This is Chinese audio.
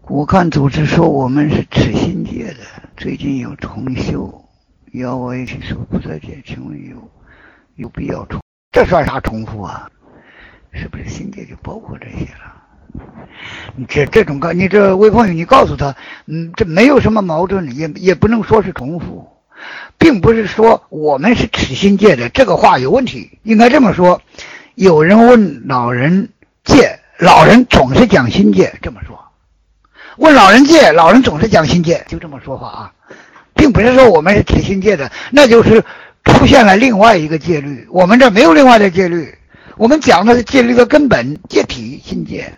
我看组织说我们是持心戒的，最近有重修，要我一起说不再见，请问有必要重？这算啥重复啊？是不是心戒就包括这些了？你这种你这魏鹏宇，你告诉他，这没有什么矛盾，也不能说是重复，并不是说我们是持心戒的，这个话有问题，应该这么说。有人问老人戒，老人总是讲心戒，这么说。问老人戒，老人总是讲心戒，就这么说话啊，并不是说我们是持心戒的，那就是出现了另外一个戒律，我们这没有另外的戒律，我们讲的是戒律的根本，戒体心戒。